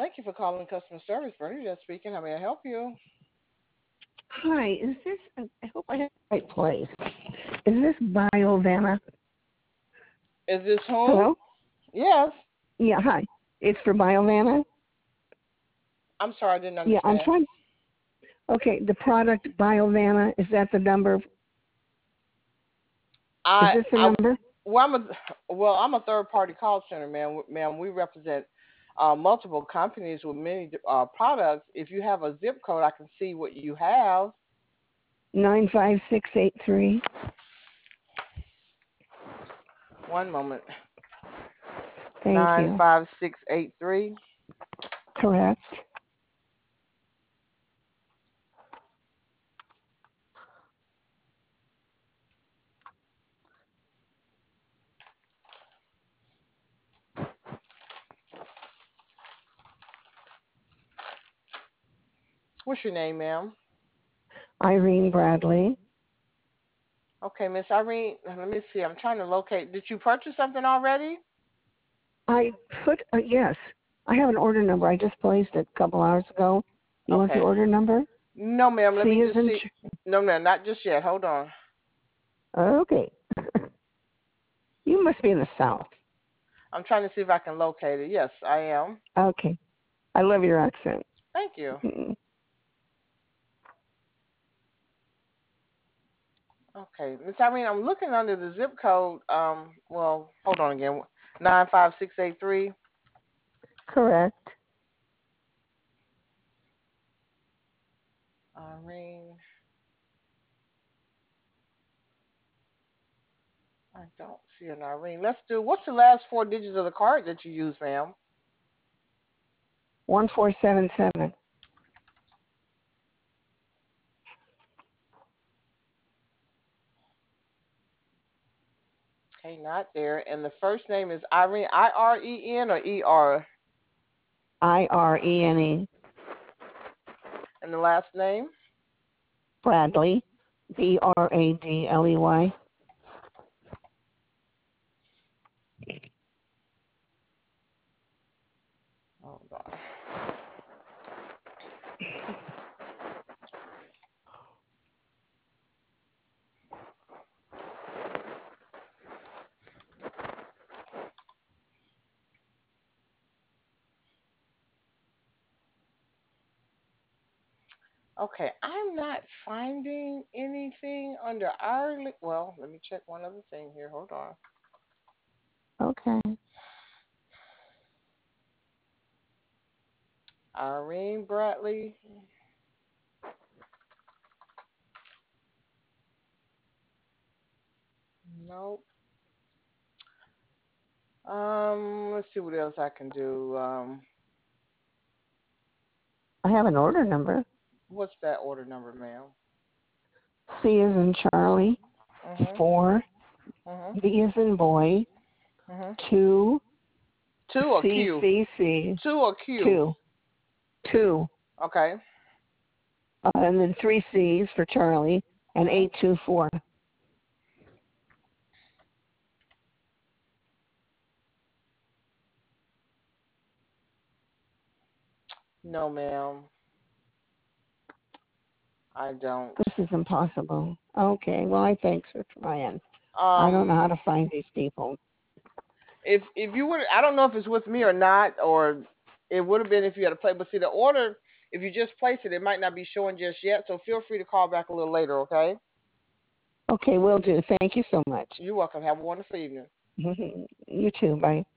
Thank you for calling customer service. Bernie just speaking. How may I help you? Hi, is this, I hope I have the right place. Is this Biovana? Is this whom? Hello? Yes. Yeah, hi. It's for Biovana? I'm sorry, I didn't Yeah, I'm understand. trying. Okay, the product Biovana, is that the number? Is I this the I number? well I'm a third party call center, man. Ma'am, we represent multiple companies with many products. If you have a zip code, I can see what you have. 95683. One moment. Thank Nine you. five six eight three. Correct. What's your name, ma'am? Irene Bradley. Okay, Miss Irene. Let me see. I'm trying to locate. Did you purchase something already? I put, yes, I have an order number. I just placed it a couple hours ago. You want the Okay. order number? No, ma'am. Let C me is just in, see. No, ma'am. Not just yet. Hold on. okay. You must be in the South. I'm trying to see if I can locate it. Yes, I am. Okay. I love your accent. Thank you. Okay, Miss Irene, I'm looking under the zip code. Well, hold on again. 95683. Correct. Irene, I don't see an Irene. Let's do. What's the last four digits of the card that you use, ma'am? 1477. Okay, not there. And the first name is Irene. Irene or Er? Irene. And the last name? Bradley. Bradley. Hold on. Okay, I'm not finding anything under Ireland. Well, let me check one other thing here. Hold on. Okay. Irene Bradley. Nope. Let's see what else I can do. I have an order number. What's that order number, ma'am? C is in Charlie. Mhm. 4. Mhm. B is in boy. Mhm. 2. Two or C Q? C C. Two or Q? 2. 2. Okay. And then 3 C's for Charlie. And Mhm. 824. No, ma'am. I don't. This is impossible. Okay. Well, I thanks for trying. I don't know Um, how to find these people. if you would, I don't know if it's with me or not, or it would have been if you had a play. But see, the order, if you just place it, it might not be showing just yet. So feel free to call back a little later. Okay. Okay, will do. Thank you so much. You're welcome. Have a wonderful evening. You too. Bye.